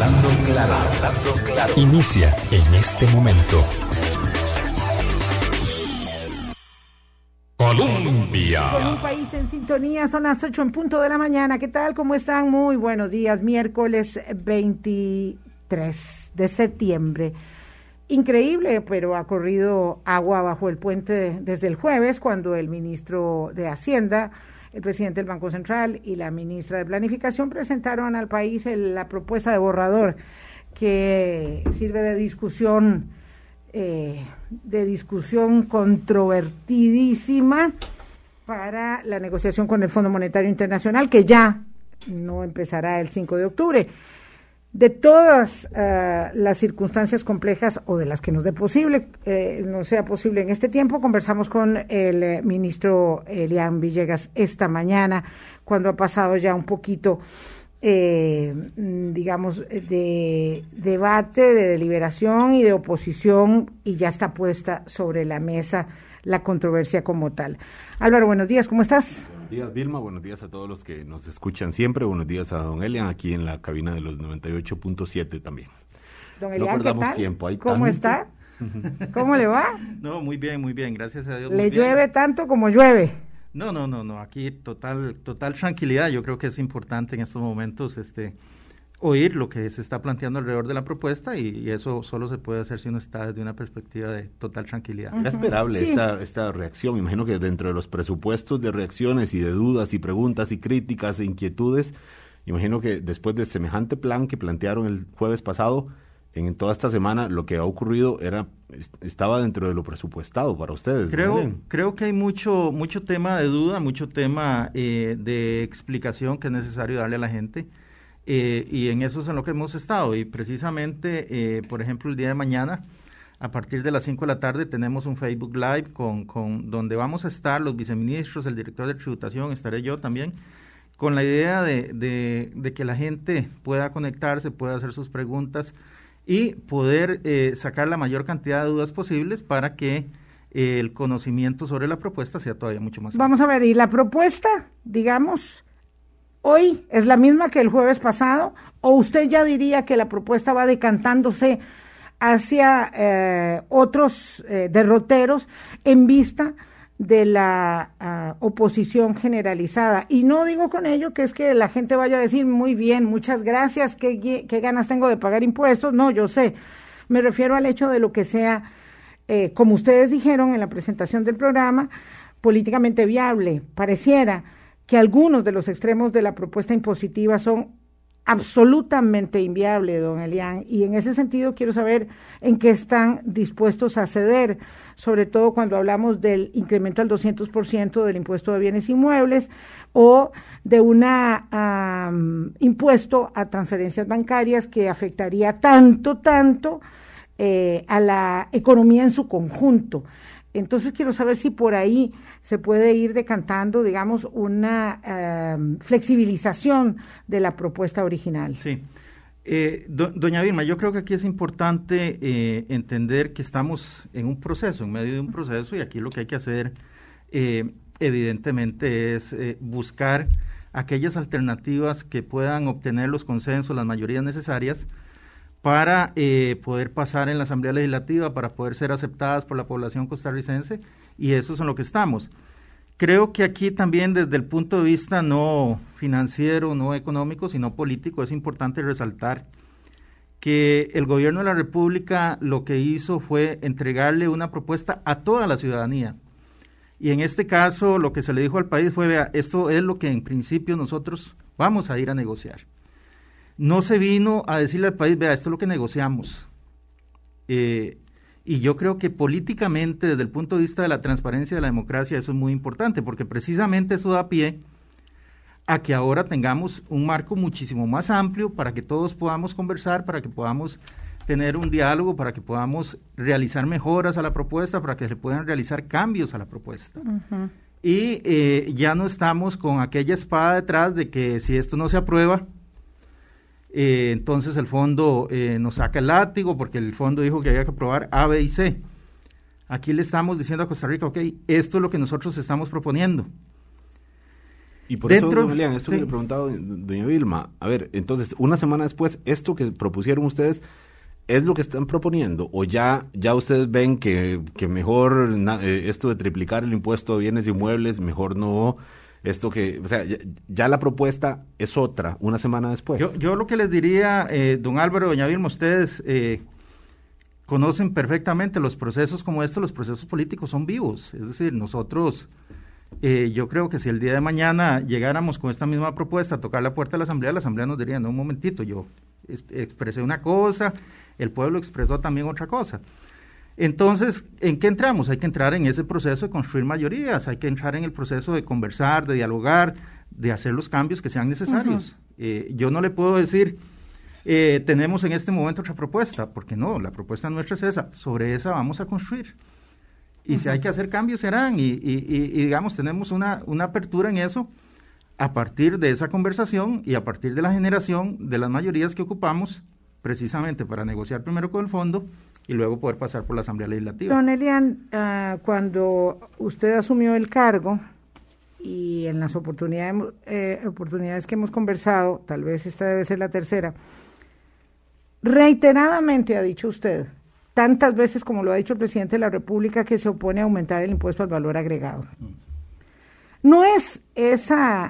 Hablando claro, hablando claro. Inicia en este momento. Colombia. Con un país en sintonía, son las 8 en punto de la mañana. ¿Qué tal? ¿Cómo están? Muy buenos días. Miércoles 23 de septiembre. Increíble, pero ha corrido agua bajo el puente desde el jueves, cuando el ministro de Hacienda, el presidente del Banco Central y la ministra de Planificación presentaron al país la propuesta de borrador que sirve de discusión controvertidísima para la negociación con el Fondo Monetario Internacional, que ya no empezará el 5 de octubre. De todas las circunstancias complejas, o de las que nos dé posible, no sea posible en este tiempo, conversamos con el ministro Elian Villegas esta mañana, cuando ha pasado ya un poquito, digamos, de debate, de deliberación y de oposición, y ya está puesta sobre la mesa la controversia como tal. Álvaro, buenos días, ¿cómo estás? Buenos días, Vilma, buenos días a todos los que nos escuchan siempre, buenos días a don Elian, aquí en la cabina de los 98.7 también. Don Elian, no perdamos ¿qué tal? Tiempo. ¿Cómo está? ¿Cómo le va? No, muy bien, gracias a Dios. ¿Le llueve tanto como llueve? No, aquí total tranquilidad. Yo creo que es importante en estos momentos oír lo que se está planteando alrededor de la propuesta, y eso solo se puede hacer si uno está desde una perspectiva de total tranquilidad. Era esperable sí. esta reacción. Me imagino que dentro de los presupuestos de reacciones y de dudas y preguntas y críticas e inquietudes, imagino que después de semejante plan que plantearon el jueves pasado, en toda esta semana lo que ha ocurrido estaba dentro de lo presupuestado para ustedes. Creo que hay mucho tema de duda, mucho tema de explicación que es necesario darle a la gente. Y en eso es en lo que hemos estado, y precisamente, por ejemplo, el día de mañana, a partir de las 5 de la tarde, tenemos un Facebook Live con donde vamos a estar los viceministros, el director de tributación, estaré yo también, con la idea de que la gente pueda conectarse, pueda hacer sus preguntas y poder sacar la mayor cantidad de dudas posibles para que el conocimiento sobre la propuesta sea todavía mucho más amplio. Vamos a ver, y la propuesta, digamos, ¿hoy es la misma que el jueves pasado, o usted ya diría que la propuesta va decantándose hacia otros derroteros en vista de la oposición generalizada? Y no digo con ello que es que la gente vaya a decir, muy bien, muchas gracias, qué ganas tengo de pagar impuestos. No, yo sé, me refiero al hecho de lo que sea, como ustedes dijeron en la presentación del programa, políticamente viable. Pareciera que algunos de los extremos de la propuesta impositiva son absolutamente inviables, don Elian, y en ese sentido quiero saber en qué están dispuestos a ceder, sobre todo cuando hablamos del incremento al 200% del impuesto de bienes inmuebles, o de una impuesto a transferencias bancarias que afectaría tanto a la economía en su conjunto. Entonces quiero saber si por ahí se puede ir decantando, digamos, una flexibilización de la propuesta original. Sí. Doña Vilma, yo creo que aquí es importante entender que estamos en un proceso, en medio de un proceso, y aquí lo que hay que hacer evidentemente es buscar aquellas alternativas que puedan obtener los consensos, las mayorías necesarias para poder pasar en la Asamblea Legislativa, para poder ser aceptadas por la población costarricense, y eso es en lo que estamos. Creo que aquí también, desde el punto de vista no financiero, no económico, sino político, es importante resaltar que el gobierno de la República lo que hizo fue entregarle una propuesta a toda la ciudadanía, y en este caso lo que se le dijo al país fue, vea, esto es lo que en principio nosotros vamos a ir a negociar. No se vino a decirle al país, vea, esto es lo que negociamos. Y yo creo que políticamente, desde el punto de vista de la transparencia de la democracia, eso es muy importante, porque precisamente eso da pie a que ahora tengamos un marco muchísimo más amplio para que todos podamos conversar, para que podamos tener un diálogo, para que podamos realizar mejoras a la propuesta, para que se puedan realizar cambios a la propuesta. Uh-huh. Y ya no estamos con aquella espada detrás de que si esto no se aprueba, entonces el fondo nos saca el látigo, porque el fondo dijo que había que aprobar A, B y C. Aquí le estamos diciendo a Costa Rica, ok, esto es lo que nosotros estamos proponiendo. Y por eso, don Elian, esto que le preguntaba doña Vilma, a ver, entonces, una semana después, esto que propusieron ustedes, ¿es lo que están proponiendo? ¿O ya ustedes ven que mejor esto de triplicar el impuesto de bienes inmuebles, mejor no, esto que, o sea, ya la propuesta es otra, una semana después? Yo lo que les diría, don Álvaro, doña Vilma, ustedes conocen perfectamente los procesos como estos, los procesos políticos son vivos, es decir, nosotros... yo creo que si el día de mañana llegáramos con esta misma propuesta a tocar la puerta de la Asamblea nos diría, no, un momentito, yo expresé una cosa, el pueblo expresó también otra cosa. Entonces, ¿en qué entramos? Hay que entrar en ese proceso de construir mayorías, hay que entrar en el proceso de conversar, de dialogar, de hacer los cambios que sean necesarios. Yo no le puedo decir, tenemos en este momento otra propuesta, porque no, la propuesta nuestra es esa, sobre esa vamos a construir. Y si hay que hacer cambios, serán. Y digamos, tenemos una apertura en eso a partir de esa conversación y a partir de la generación de las mayorías que ocupamos, precisamente para negociar primero con el fondo y luego poder pasar por la Asamblea Legislativa. Don Elian, cuando usted asumió el cargo y en las oportunidades que hemos conversado, tal vez esta debe ser la tercera, reiteradamente ha dicho usted, tantas veces como lo ha dicho el presidente de la República, que se opone a aumentar el impuesto al valor agregado. No es ese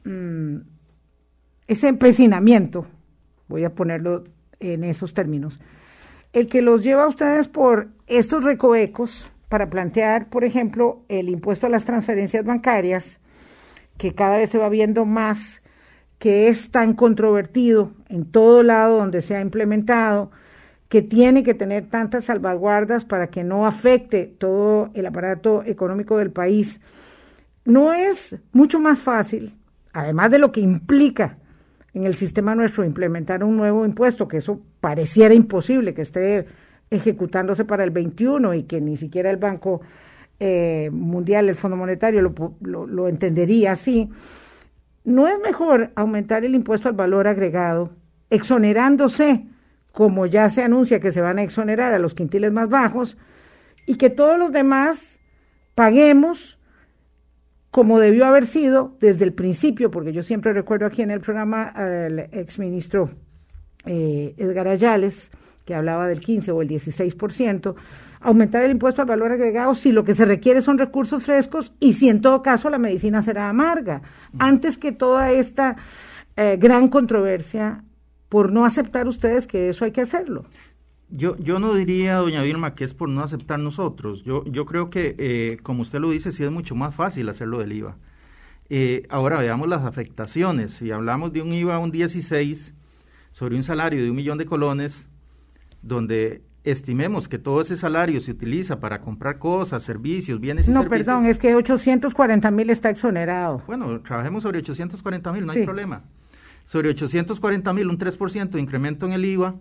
empecinamiento, voy a ponerlo en esos términos, el que los lleva a ustedes por estos recovecos para plantear, por ejemplo, el impuesto a las transferencias bancarias, que cada vez se va viendo más, que es tan controvertido en todo lado donde se ha implementado, que tiene que tener tantas salvaguardas para que no afecte todo el aparato económico del país. ¿No es mucho más fácil, además de lo que implica en el sistema nuestro implementar un nuevo impuesto, que eso pareciera imposible, que esté ejecutándose para el 21 y que ni siquiera el Banco Mundial, el Fondo Monetario lo entendería así? ¿No es mejor aumentar el impuesto al valor agregado, exonerándose, como ya se anuncia que se van a exonerar a los quintiles más bajos, y que todos los demás paguemos como debió haber sido desde el principio? Porque yo siempre recuerdo aquí en el programa al exministro Edgar Ayales, que hablaba del 15 o el 16%, aumentar el impuesto al valor agregado si lo que se requiere son recursos frescos y si en todo caso la medicina será amarga, antes que toda esta gran controversia por no aceptar ustedes que eso hay que hacerlo. Yo no diría, doña Vilma, que es por no aceptar nosotros. Yo creo que, como usted lo dice, sí es mucho más fácil hacerlo del IVA. Ahora veamos las afectaciones. Si hablamos de un IVA un 16 sobre un salario de 1 millón de colones, donde estimemos que todo ese salario se utiliza para comprar cosas, servicios, bienes y servicios. No, perdón, es que 840,000 está exonerado. Bueno, trabajemos sobre 840,000, no sí. hay problema. Sobre 840,000, un 3% de incremento en el IVA,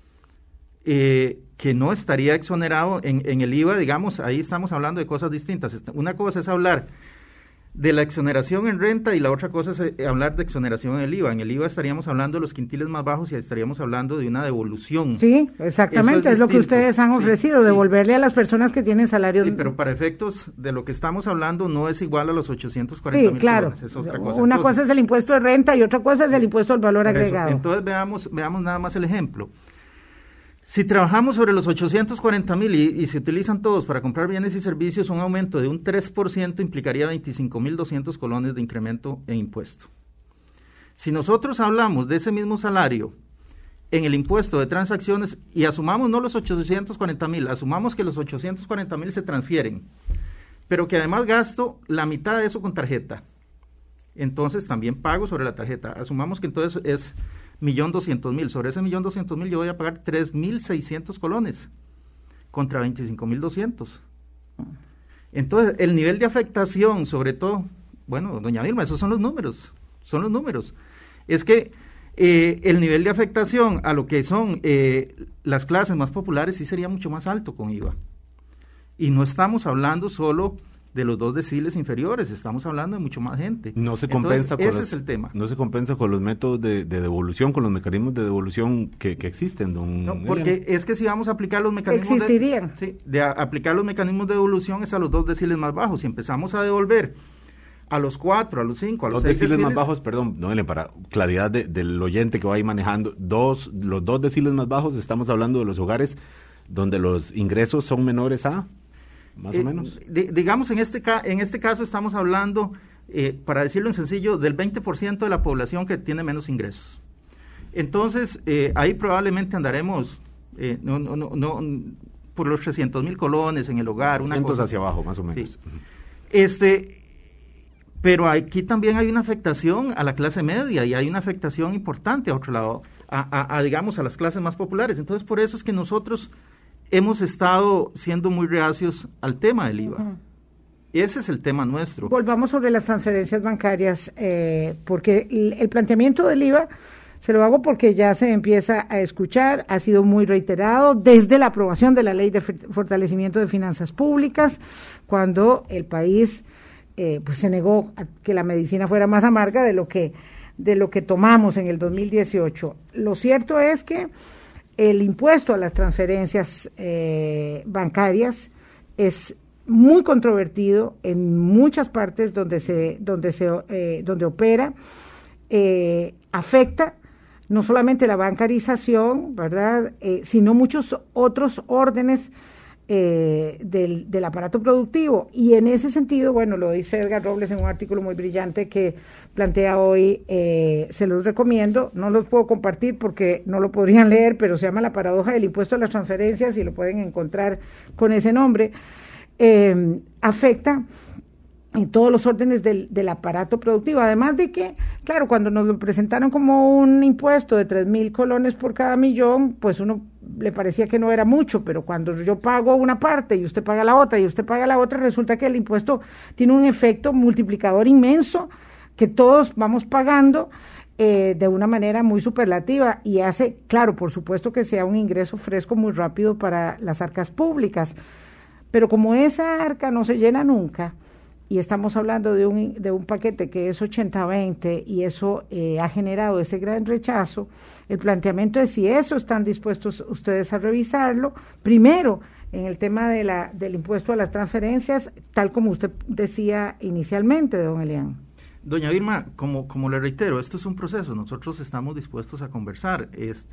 que no estaría exonerado en el IVA, digamos, ahí estamos hablando de cosas distintas. Una cosa es hablar de la exoneración en renta y la otra cosa es hablar de exoneración en el IVA. En el IVA estaríamos hablando de los quintiles más bajos y estaríamos hablando de una devolución. Sí, exactamente, es lo que ustedes han ofrecido, devolverle a las personas que tienen salarios. Sí, pero para efectos de lo que estamos hablando no es igual a los 840,000 sí, claro. colones, es otra cosa. Una cosa es el impuesto de renta y otra cosa es el impuesto al valor agregado. Entonces veamos nada más el ejemplo. Si trabajamos sobre los 840,000 y se utilizan todos para comprar bienes y servicios, un aumento de un 3% implicaría 25,200 colones de incremento en impuesto. Si nosotros hablamos de ese mismo salario en el impuesto de transacciones y asumamos no los 840,000, asumamos que los 840,000 se transfieren, pero que además gasto la mitad de eso con tarjeta, entonces también pago sobre la tarjeta. Asumamos que entonces es 1,200,000. Sobre ese 1,200,000 yo voy a pagar 3,600 colones contra 25,200. Entonces, el nivel de afectación, sobre todo, bueno, doña Vilma, esos son los números. Es que el nivel de afectación a lo que son las clases más populares sí sería mucho más alto con IVA. Y no estamos hablando solo de los 2 deciles inferiores, estamos hablando de mucho más gente. No se compensa. Entonces, ese es el tema. No se compensa con los métodos de devolución, con los mecanismos de devolución que existen, don No, porque es que si vamos a aplicar los mecanismos existirían. de aplicar los mecanismos de devolución es a los 2 deciles más bajos. Si empezamos a devolver a los 4, a los 5, a los 6 deciles deciles más bajos, perdón, Noelia, para claridad del oyente que va ahí manejando, los 2 deciles más bajos, estamos hablando de los hogares donde los ingresos son menores a, más o menos. Digamos, en este caso estamos hablando, para decirlo en sencillo, del 20% de la población que tiene menos ingresos. Entonces, ahí probablemente andaremos, no por los 300,000 colones en el hogar, 200 una cosa hacia abajo, más o menos. Sí. Pero aquí también hay una afectación a la clase media y hay una afectación importante a otro lado, digamos, a las clases más populares. Entonces, por eso es que nosotros hemos estado siendo muy reacios al tema del IVA. Uh-huh. Ese es el tema nuestro. Volvamos sobre las transferencias bancarias, porque el planteamiento del IVA se lo hago porque ya se empieza a escuchar, ha sido muy reiterado desde la aprobación de la Ley de Fortalecimiento de Finanzas Públicas, cuando el país pues se negó a que la medicina fuera más amarga de lo que tomamos en el 2018. Lo cierto es que el impuesto a las transferencias bancarias es muy controvertido en muchas partes donde opera, afecta no solamente la bancarización, ¿verdad?, sino muchos otros órdenes del aparato productivo. Y en ese sentido, bueno, lo dice Edgar Robles en un artículo muy brillante que plantea hoy, se los recomiendo, no los puedo compartir porque no lo podrían leer, pero se llama La paradoja del impuesto a las transferencias y lo pueden encontrar con ese nombre. Afecta en todos los órdenes del aparato productivo, además de que, claro, cuando nos lo presentaron como un impuesto de 3,000 colones por cada millón, pues uno le parecía que no era mucho, pero cuando yo pago una parte y usted paga la otra y usted paga la otra, resulta que el impuesto tiene un efecto multiplicador inmenso que todos vamos pagando de una manera muy superlativa y hace, claro, por supuesto que sea un ingreso fresco muy rápido para las arcas públicas, pero como esa arca no se llena nunca, y estamos hablando de un paquete que es 80-20 y eso ha generado ese gran rechazo, el planteamiento es si eso están dispuestos ustedes a revisarlo, primero en el tema del impuesto a las transferencias, tal como usted decía inicialmente, don Elian. Doña Vilma, como le reitero, esto es un proceso, nosotros estamos dispuestos a conversar,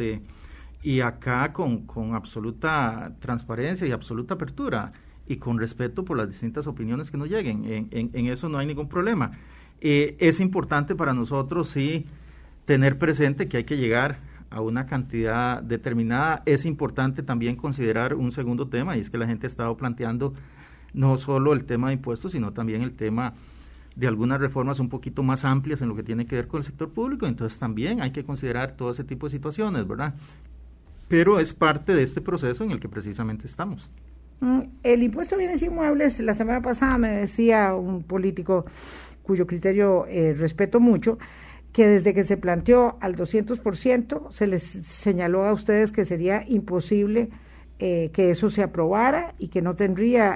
y acá con absoluta transparencia y absoluta apertura, y con respeto por las distintas opiniones que nos lleguen, en eso no hay ningún problema. Es importante para nosotros, sí, tener presente que hay que llegar a una cantidad determinada. Es importante también considerar un segundo tema, y es que la gente ha estado planteando no solo el tema de impuestos, sino también el tema de algunas reformas un poquito más amplias en lo que tiene que ver con el sector público, entonces también hay que considerar todo ese tipo de situaciones, ¿verdad? Pero es parte de este proceso en el que precisamente estamos. El impuesto a bienes inmuebles, la semana pasada me decía un político cuyo criterio respeto mucho, que desde que se planteó al 200% se les señaló a ustedes que sería imposible que eso se aprobara y que no tendría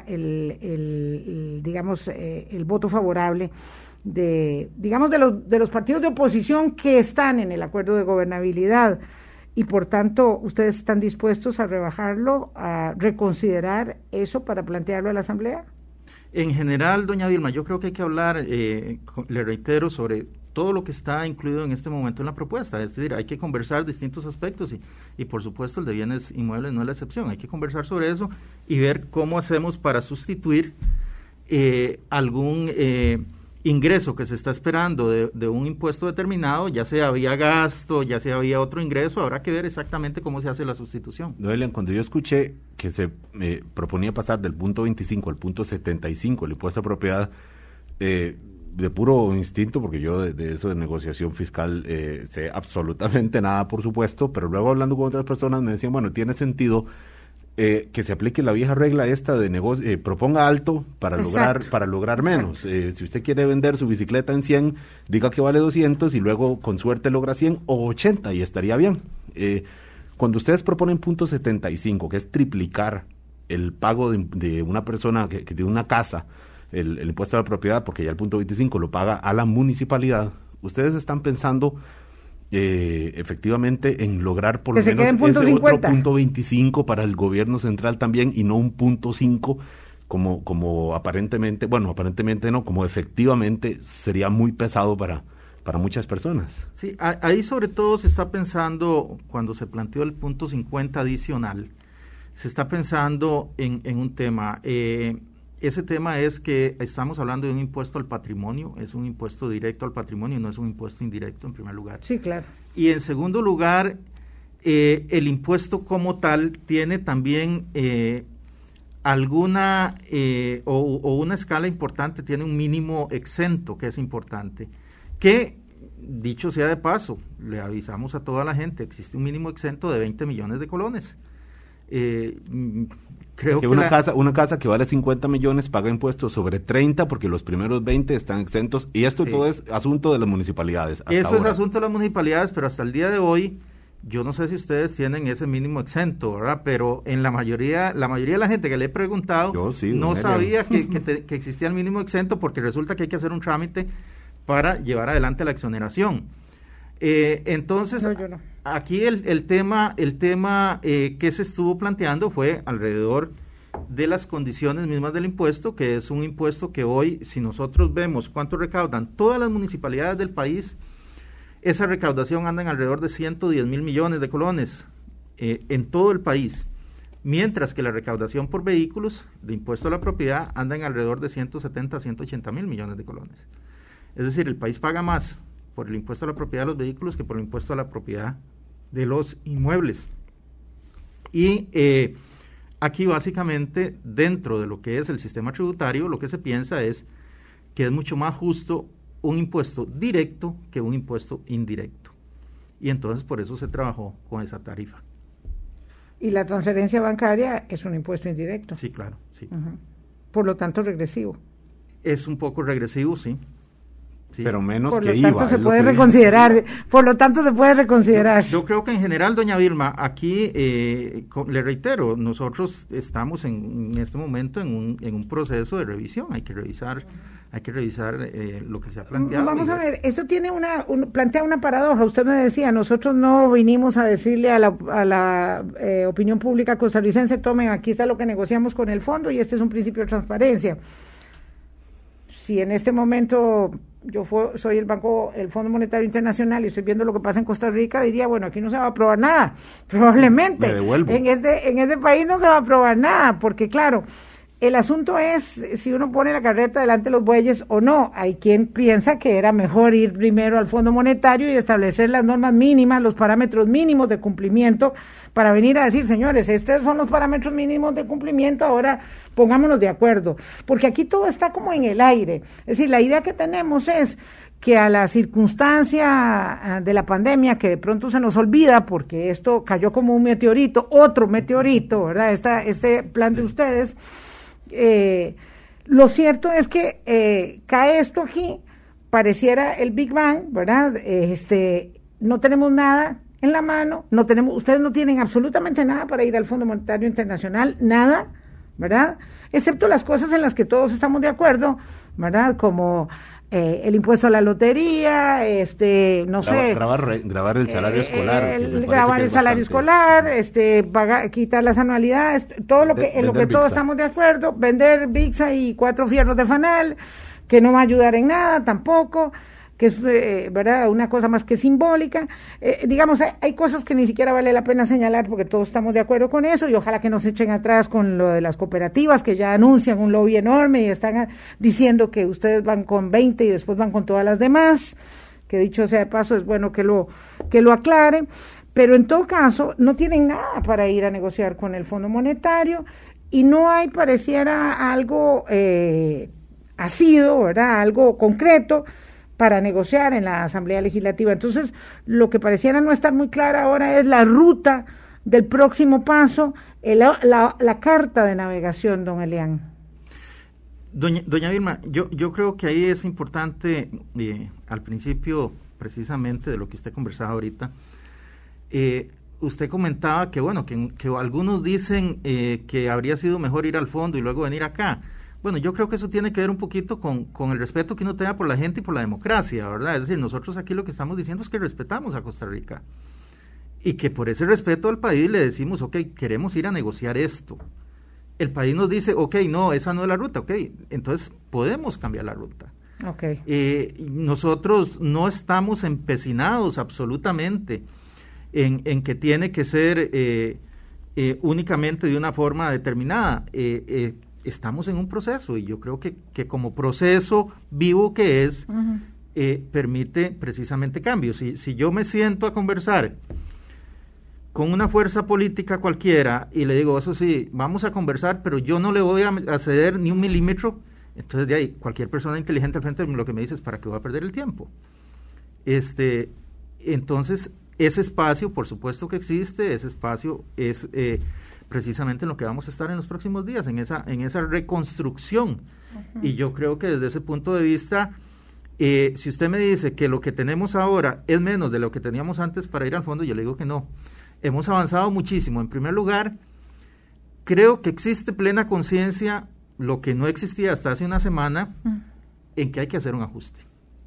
el voto favorable de los partidos de oposición que están en el acuerdo de gobernabilidad. Y por tanto, ¿ustedes están dispuestos a rebajarlo, a reconsiderar eso para plantearlo a la Asamblea? En general, doña Vilma, yo creo que hay que hablar, le reitero, sobre todo lo que está incluido en este momento en la propuesta. Es decir, hay que conversar distintos aspectos y por supuesto el de bienes inmuebles no es la excepción. Hay que conversar sobre eso y ver cómo hacemos para sustituir algún ingreso que se está esperando de un impuesto determinado, ya sea vía gasto, ya sea vía otro ingreso, habrá que ver exactamente cómo se hace la sustitución. Noelia, cuando yo escuché que se proponía pasar del punto 25 al punto 75, el impuesto a propiedad, de puro instinto, porque yo de eso de negociación fiscal sé absolutamente nada, por supuesto, pero luego hablando con otras personas me decían, bueno, tiene sentido que se aplique la vieja regla esta de negocio, proponga alto para lograr menos. Si usted quiere vender su bicicleta en 100, diga que vale 200 y luego con suerte logra 100 o 80 y estaría bien. Cuando ustedes proponen punto 75, que es triplicar el pago de una persona que de una casa, el impuesto a la propiedad, porque ya el punto 25 lo paga a la municipalidad, ustedes están pensando efectivamente en lograr por lo menos ese otro punto 25 para el gobierno central también y no un punto 5 como aparentemente no, como efectivamente sería muy pesado para muchas personas. Sí, ahí sobre todo se está pensando, cuando se planteó el punto 50 adicional, se está pensando en un tema. Ese tema es que estamos hablando de un impuesto al patrimonio, es un impuesto directo al patrimonio, no es un impuesto indirecto en primer lugar. Sí, claro. Y en segundo lugar, el impuesto como tal tiene también alguna o una escala importante, tiene un mínimo exento que es importante, que dicho sea de paso, le avisamos a toda la gente, existe un mínimo exento de 20 millones de colones. Creo que una casa que vale 50 millones paga impuestos sobre 30 porque los primeros 20 están exentos, y esto todo es asunto de las municipalidades. Eso es asunto de las municipalidades, pero hasta el día de hoy, yo no sé si ustedes tienen ese mínimo exento, ¿verdad? Pero en la mayoría de la gente que le he preguntado, no sabía que existía el mínimo exento, porque resulta que hay que hacer un trámite para llevar adelante la exoneración. Entonces, no. Aquí el tema que se estuvo planteando fue alrededor de las condiciones mismas del impuesto, que es un impuesto que hoy, si nosotros vemos cuánto recaudan todas las municipalidades del país, esa recaudación anda en alrededor de 110 mil millones de colones en todo el país, mientras que la recaudación por vehículos de impuesto a la propiedad anda en alrededor de 170 a 180 mil millones de colones. Es decir, el país paga más por el impuesto a la propiedad de los vehículos que por el impuesto a la propiedad de los inmuebles. Y aquí básicamente, dentro de lo que es el sistema tributario, lo que se piensa es que es mucho más justo un impuesto directo que un impuesto indirecto. Y entonces por eso se trabajó con esa tarifa. ¿Y la transferencia bancaria es un impuesto indirecto? Sí, claro, sí. Uh-huh. Por lo tanto, regresivo. Es un poco regresivo, sí. Sí. Pero menos por que lo tanto IVA. se puede reconsiderar. Por lo tanto se puede reconsiderar. Yo creo que en general, doña Vilma, aquí le reitero, nosotros estamos en este momento en un proceso de revisión. Hay que revisar lo que se ha planteado. Vamos a ver, esto tiene plantea una paradoja. Usted me decía, nosotros no vinimos a decirle a la opinión pública costarricense, tomen, aquí está lo que negociamos con el fondo y este es un principio de transparencia. Si en este momento yo soy el Fondo Monetario Internacional y estoy viendo lo que pasa en Costa Rica, diría, bueno, aquí no se va a aprobar nada, probablemente. Me devuelvo. En este país no se va a aprobar nada, porque claro, el asunto es si uno pone la carreta delante de los bueyes o no. Hay quien piensa que era mejor ir primero al Fondo Monetario y establecer las normas mínimas, los parámetros mínimos de cumplimiento, para venir a decir, señores, estos son los parámetros mínimos de cumplimiento, ahora pongámonos de acuerdo. Porque aquí todo está como en el aire. Es decir, la idea que tenemos es que a la circunstancia de la pandemia, que de pronto se nos olvida porque esto cayó como un meteorito, otro meteorito, ¿verdad? Este plan de ustedes. Lo cierto es que cae esto aquí, pareciera el Big Bang, ¿verdad? No tenemos nada en la mano, ustedes no tienen absolutamente nada para ir al Fondo Monetario Internacional, nada, ¿verdad? Excepto las cosas en las que todos estamos de acuerdo, ¿verdad? Como el impuesto a la lotería, no sé. Grabar el salario escolar. Grabar el salario escolar, quitar las anualidades, todo lo que, en lo que todos estamos de acuerdo, vender Bixa y 4 fierros de fanal, que no va a ayudar en nada tampoco, que es, ¿verdad?, una cosa más que simbólica. Digamos, hay cosas que ni siquiera vale la pena señalar porque todos estamos de acuerdo con eso, y ojalá que no se echen atrás con lo de las cooperativas, que ya anuncian un lobby enorme y están diciendo que ustedes van con 20 y después van con todas las demás, que dicho sea de paso es bueno que lo aclaren, pero en todo caso no tienen nada para ir a negociar con el Fondo Monetario y no hay, pareciera, algo asido, ¿verdad?, algo concreto para negociar en la Asamblea Legislativa. Entonces, lo que pareciera no estar muy clara ahora es la ruta del próximo paso, la carta de navegación, don Elian. Doña Vilma, yo creo que ahí es importante, al principio, precisamente de lo que usted conversaba ahorita, usted comentaba que, bueno, que algunos dicen que habría sido mejor ir al fondo y luego venir acá. Bueno, yo creo que eso tiene que ver un poquito con el respeto que uno tenga por la gente y por la democracia, ¿verdad? Es decir, nosotros aquí lo que estamos diciendo es que respetamos a Costa Rica y que por ese respeto al país le decimos, ok, queremos ir a negociar esto. el país nos dice, ok, no, esa no es la ruta, ok, entonces podemos cambiar la ruta. Okay. Nosotros no estamos empecinados absolutamente en que tiene que ser únicamente de una forma determinada. Estamos en un proceso y yo creo que como proceso vivo que es, permite precisamente cambios. Si yo me siento a conversar con una fuerza política cualquiera y le digo, eso sí, vamos a conversar, pero yo no le voy a ceder ni un milímetro, entonces de ahí cualquier persona inteligente al frente lo que me dice es, ¿para qué voy a perder el tiempo? Entonces ese espacio, por supuesto que existe, ese espacio es precisamente en lo que vamos a estar en los próximos días, en esa reconstrucción. Y yo creo que desde ese punto de vista, si usted me dice que lo que tenemos ahora es menos de lo que teníamos antes para ir al fondo, yo le digo que no. Hemos avanzado muchísimo. En primer lugar, creo que existe plena conciencia, lo que no existía hasta hace una semana, en que hay que hacer un ajuste.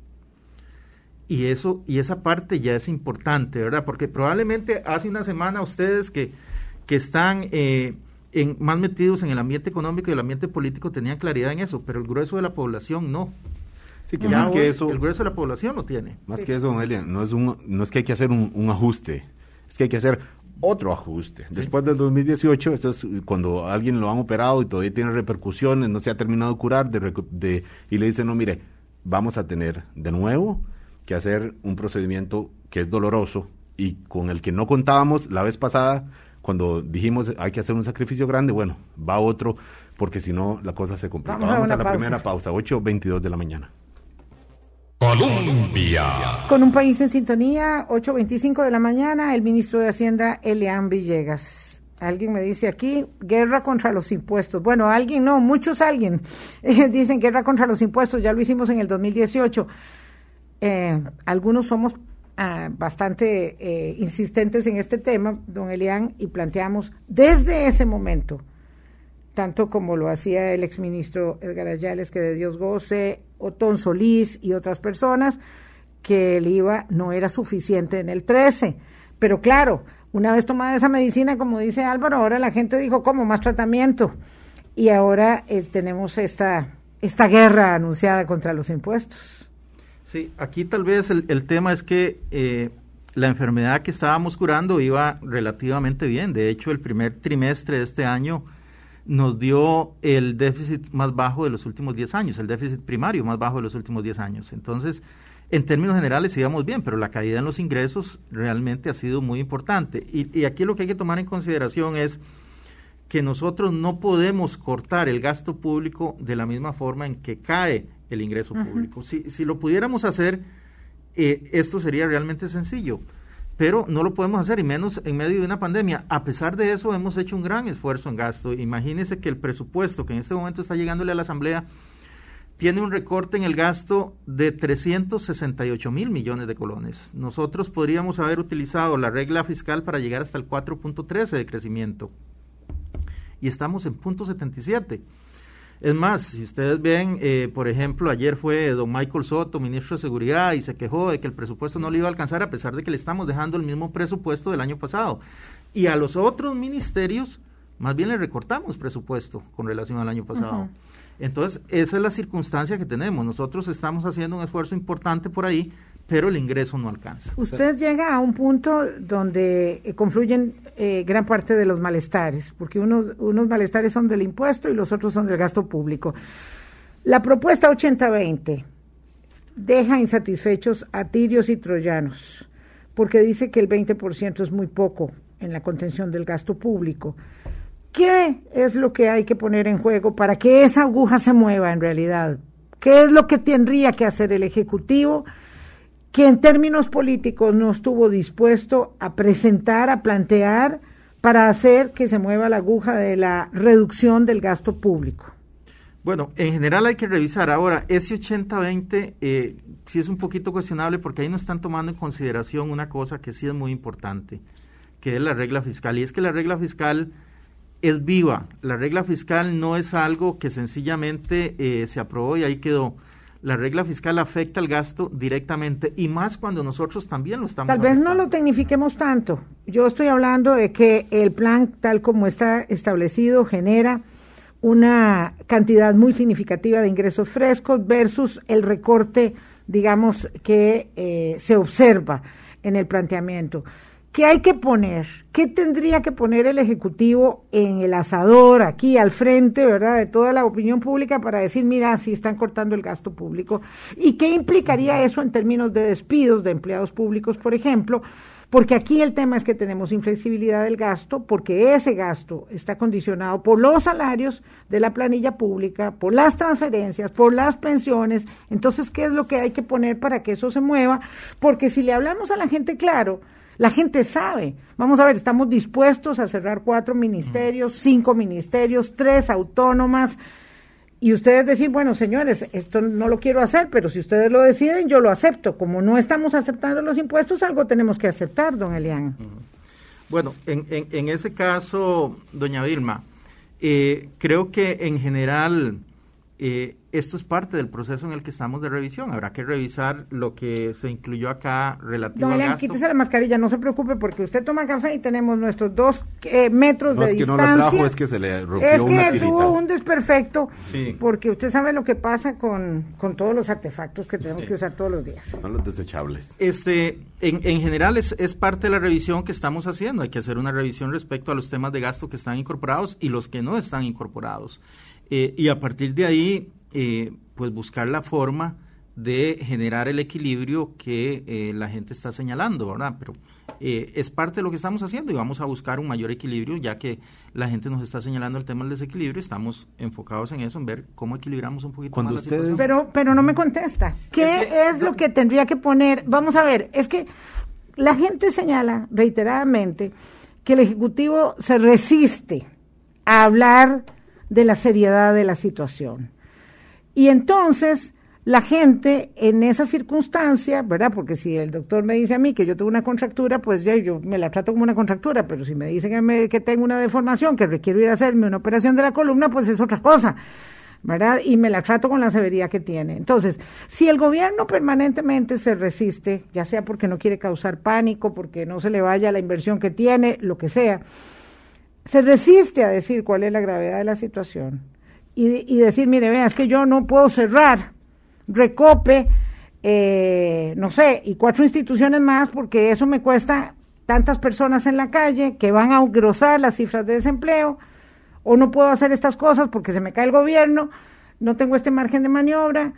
Y esa parte ya es importante, ¿verdad? Porque probablemente hace una semana ustedes que están más metidos en el ambiente económico y el ambiente político tenían claridad en eso, pero el grueso de la población no. Sí, que más que eso, el grueso de la población lo tiene. Más que eso, Noelia, no es que hay que hacer un ajuste, es que hay que hacer otro ajuste. Después del 2018, esto es cuando a alguien lo han operado y todavía tiene repercusiones, no se ha terminado de curar, y le dicen, no, mire, vamos a tener de nuevo que hacer un procedimiento que es doloroso y con el que no contábamos la vez pasada, cuando dijimos hay que hacer un sacrificio grande, bueno, va otro, porque si no la cosa se complica. Vamos a la primera pausa, 8:22 de la mañana. Colombia. Con un país en sintonía, 8:25 de la mañana, el ministro de Hacienda, Elian Villegas. Alguien me dice aquí, guerra contra los impuestos. Bueno, alguien no, muchos alguien dicen guerra contra los impuestos, ya lo hicimos en el 2018. Algunos somos bastante insistentes en este tema, don Elian, y planteamos desde ese momento, tanto como lo hacía el exministro Edgar Ayales, que de Dios goce, Otón Solís y otras personas, que el IVA no era suficiente en el 13. Pero claro, una vez tomada esa medicina, como dice Álvaro, ahora la gente dijo, ¿cómo? Más tratamiento. Y ahora tenemos esta guerra anunciada contra los impuestos. Sí, aquí tal vez el tema es que la enfermedad que estábamos curando iba relativamente bien. De hecho, el primer trimestre de este año nos dio el déficit más bajo de los últimos 10 años, el déficit primario más bajo de los últimos 10 años. Entonces, en términos generales íbamos bien, pero la caída en los ingresos realmente ha sido muy importante. Y aquí lo que hay que tomar en consideración es que nosotros no podemos cortar el gasto público de la misma forma en que cae el ingreso público. Si lo pudiéramos hacer, esto sería realmente sencillo, pero no lo podemos hacer, y menos en medio de una pandemia. A pesar de eso, hemos hecho un gran esfuerzo en gasto. Imagínese que el presupuesto que en este momento está llegándole a la Asamblea tiene un recorte en el gasto de 368 mil millones de colones. Nosotros podríamos haber utilizado la regla fiscal para llegar hasta el 4.13 de crecimiento, y estamos en 0.77. Es más, si ustedes ven, por ejemplo, ayer fue don Michael Soto, ministro de Seguridad, y se quejó de que el presupuesto no le iba a alcanzar, a pesar de que le estamos dejando el mismo presupuesto del año pasado. Y a los otros ministerios, más bien le recortamos presupuesto con relación al año pasado. Entonces, esa es la circunstancia que tenemos. Nosotros estamos haciendo un esfuerzo importante por ahí, pero el ingreso no alcanza. Usted llega a un punto donde confluyen gran parte de los malestares, porque unos malestares son del impuesto y los otros son del gasto público. La propuesta 80-20 deja insatisfechos a tirios y troyanos, porque dice que el 20% es muy poco en la contención del gasto público. ¿Qué es lo que hay que poner en juego para que esa aguja se mueva en realidad? ¿Qué es lo que tendría que hacer el Ejecutivo, que en términos políticos no estuvo dispuesto a presentar, a plantear, para hacer que se mueva la aguja de la reducción del gasto público? Bueno, en general hay que revisar. Ahora, ese 80-20 sí es un poquito cuestionable, porque ahí no están tomando en consideración una cosa que sí es muy importante, que es la regla fiscal. Y es que la regla fiscal es viva. La regla fiscal no es algo que sencillamente se aprobó y ahí quedó. La regla fiscal afecta el gasto directamente, y más cuando nosotros también lo estamos Tal vez no lo tecnifiquemos tanto. Yo estoy hablando de que el plan, tal como está establecido, genera una cantidad muy significativa de ingresos frescos versus el recorte, digamos, que se observa en el planteamiento. ¿Qué hay que poner? ¿Qué tendría que poner el Ejecutivo en el asador, aquí al frente, ¿verdad?, de toda la opinión pública para decir, mira, sí están cortando el gasto público? ¿Y qué implicaría eso en términos de despidos de empleados públicos, por ejemplo? Porque aquí el tema es que tenemos inflexibilidad del gasto, porque ese gasto está condicionado por los salarios de la planilla pública, por las transferencias, por las pensiones. Entonces, ¿qué es lo que hay que poner para que eso se mueva? Porque si le hablamos a la gente claro, la gente sabe. Vamos a ver, estamos dispuestos a cerrar 4 ministerios, 5 ministerios, 3 autónomas, y ustedes decir, bueno, señores, esto no lo quiero hacer, pero si ustedes lo deciden, yo lo acepto. Como no estamos aceptando los impuestos, algo tenemos que aceptar, don Elian. Bueno, en ese caso, doña Vilma, creo que en general esto es parte del proceso en el que estamos de revisión. Habrá que revisar lo que se incluyó acá relativo don al Elian, gasto. quítese la mascarilla, no se preocupe, porque usted toma café y tenemos nuestros 2 metros de distancia. No, es que no lo trajo, es que se le rompió es una que tirita. tuvo un desperfecto, Sí. porque usted sabe lo que pasa con todos los artefactos que tenemos que usar todos los días. Son los desechables. En general es parte de la revisión que estamos haciendo. Hay que hacer una revisión respecto a los temas de gasto que están incorporados y los que no están incorporados. Y a partir de ahí, pues buscar la forma de generar el equilibrio que la gente está señalando, ¿verdad? Pero es parte de lo que estamos haciendo y vamos a buscar un mayor equilibrio, ya que la gente nos está señalando el tema del desequilibrio. Estamos enfocados en eso, en ver cómo equilibramos un poquito Cuando más ustedes... la situación. Pero no me contesta. ¿Qué es lo que tendría que poner? Vamos a ver, es que la gente señala reiteradamente que el Ejecutivo se resiste a hablar de la seriedad de la situación. Y entonces la gente en esa circunstancia, ¿verdad? Porque si el doctor me dice a mí que yo tengo una contractura, pues yo me la trato como una contractura, pero si me dice que tengo una deformación, que requiero ir a hacerme una operación de la columna, pues es otra cosa, ¿verdad? Y me la trato con la severidad que tiene. Entonces, si el gobierno permanentemente se resiste, ya sea porque no quiere causar pánico, porque no se le vaya la inversión que tiene, lo que sea, se resiste a decir cuál es la gravedad de la situación y decir, mire, vea, es que yo no puedo cerrar Recope, no sé, y 4 instituciones más porque eso me cuesta tantas personas en la calle que van a engrosar las cifras de desempleo, o no puedo hacer estas cosas porque se me cae el gobierno, no tengo este margen de maniobra.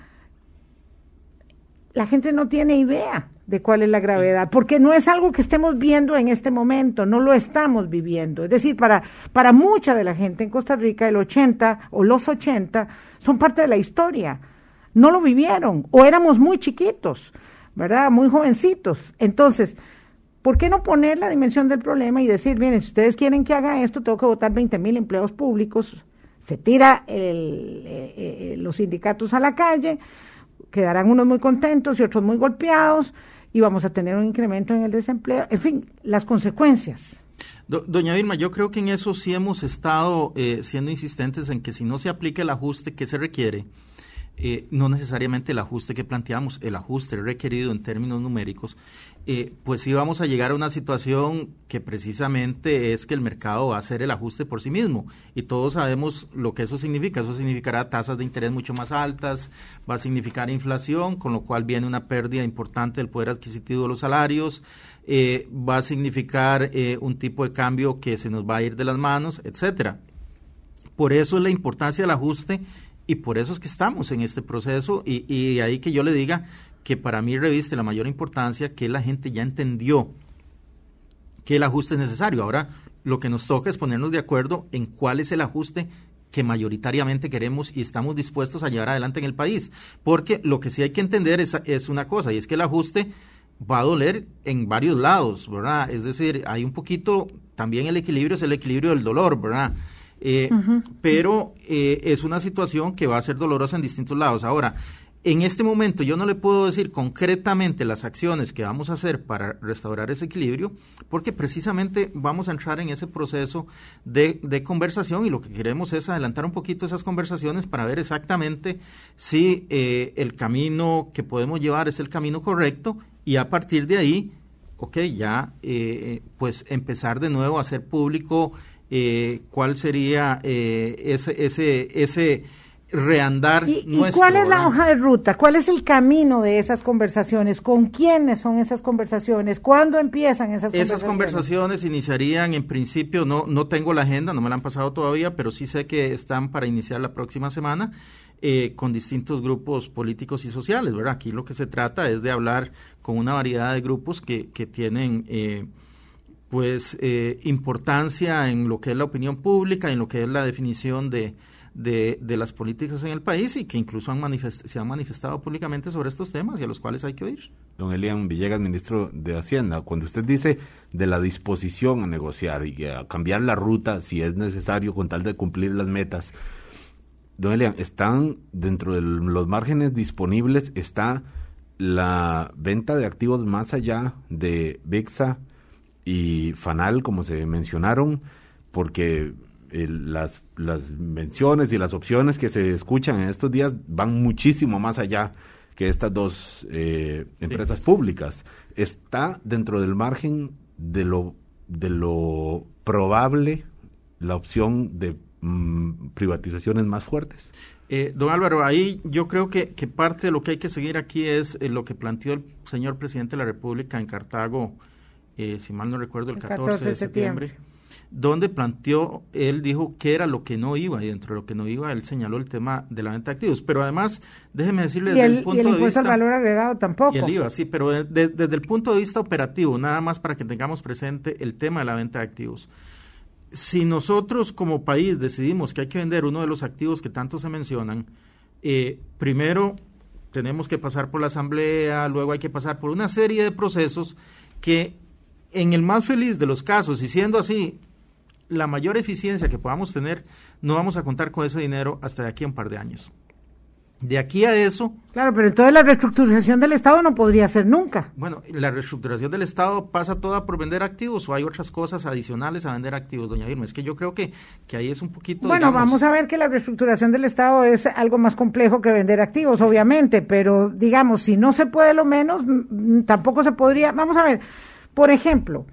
La gente no tiene idea de cuál es la gravedad, porque no es algo que estemos viendo en este momento, no lo estamos viviendo. Es decir, para mucha de la gente en Costa Rica, el 80 o los 80 son parte de la historia. No lo vivieron, o éramos muy chiquitos, ¿verdad? Muy jovencitos. Entonces, ¿por qué no poner la dimensión del problema y decir, miren, si ustedes quieren que haga esto, tengo que votar 20,000 empleados públicos, se tira los sindicatos a la calle, quedarán unos muy contentos y otros muy golpeados, y vamos a tener un incremento en el desempleo, en fin, las consecuencias. Doña Vilma, yo creo que en eso sí hemos estado siendo insistentes en que si no se aplica el ajuste que se requiere, no necesariamente el ajuste que planteamos, el ajuste requerido en términos numéricos, pues sí vamos a llegar a una situación que precisamente es que el mercado va a hacer el ajuste por sí mismo, y todos sabemos lo que eso significa. Eso significará tasas de interés mucho más altas, va a significar inflación, con lo cual viene una pérdida importante del poder adquisitivo de los salarios, va a significar un tipo de cambio que se nos va a ir de las manos, etcétera. Por eso es la importancia del ajuste. Y por eso es que estamos en este proceso, y ahí que yo le diga que para mí reviste la mayor importancia que la gente ya entendió que el ajuste es necesario. Ahora lo que nos toca es ponernos de acuerdo en cuál es el ajuste que mayoritariamente queremos y estamos dispuestos a llevar adelante en el país, porque lo que sí hay que entender es una cosa, y es que el ajuste va a doler en varios lados, ¿verdad? Es decir, hay un poquito, también el equilibrio es el equilibrio del dolor, ¿verdad? Pero es una situación que va a ser dolorosa en distintos lados. Ahora, en este momento yo no le puedo decir concretamente las acciones que vamos a hacer para restaurar ese equilibrio, porque precisamente vamos a entrar en ese proceso de conversación, y lo que queremos es adelantar un poquito esas conversaciones para ver exactamente si el camino que podemos llevar es el camino correcto, y a partir de ahí, ya pues empezar de nuevo a hacer público cuál sería ese reandar nuestro. ¿Y cuál es la hoja de ruta? ¿Cuál es el camino de esas conversaciones? ¿Con quiénes son esas conversaciones? ¿Cuándo empiezan esas conversaciones? Esas conversaciones iniciarían, en principio, no tengo la agenda, no me la han pasado todavía, pero sí sé que están para iniciar la próxima semana con distintos grupos políticos y sociales, ¿verdad? Aquí lo que se trata es de hablar con una variedad de grupos que tienen importancia en lo que es la opinión pública, en lo que es la definición de las políticas en el país y que incluso se han manifestado públicamente sobre estos temas y a los cuales hay que oír. Don Elian Villegas, ministro de Hacienda, cuando usted dice de la disposición a negociar y a cambiar la ruta si es necesario con tal de cumplir las metas, don Elian, ¿están dentro de los márgenes disponibles, está la venta de activos más allá de VIXA y FANAL, como se mencionaron? Porque las menciones y las opciones que se escuchan en estos días van muchísimo más allá que estas dos empresas públicas. ¿Está dentro del margen de lo probable la opción de privatizaciones más fuertes? Don Álvaro, ahí yo creo que parte de lo que hay que seguir aquí es lo que planteó el señor presidente de la República en Cartago, si mal no recuerdo, el 14 de septiembre. Donde él dijo que era lo que no iba, y dentro de lo que no iba, él señaló el tema de la venta de activos. Pero además, déjeme decirle desde el punto de vista... Y el impuesto al valor agregado tampoco. Y el IVA, sí, pero desde el punto de vista operativo, nada más para que tengamos presente el tema de la venta de activos. Si nosotros como país decidimos que hay que vender uno de los activos que tanto se mencionan, primero tenemos que pasar por la asamblea, luego hay que pasar por una serie de procesos que en el más feliz de los casos, y siendo así la mayor eficiencia que podamos tener, no vamos a contar con ese dinero hasta de aquí a un par de años. De aquí a eso... Claro, pero entonces la reestructuración del Estado no podría ser nunca. Bueno, la reestructuración del Estado pasa toda por vender activos, o hay otras cosas adicionales a vender activos, doña Irma. Es que yo creo que ahí es un poquito... Bueno, vamos a ver que la reestructuración del Estado es algo más complejo que vender activos, obviamente, pero digamos, si no se puede lo menos, tampoco se podría... Vamos a ver, por ejemplo,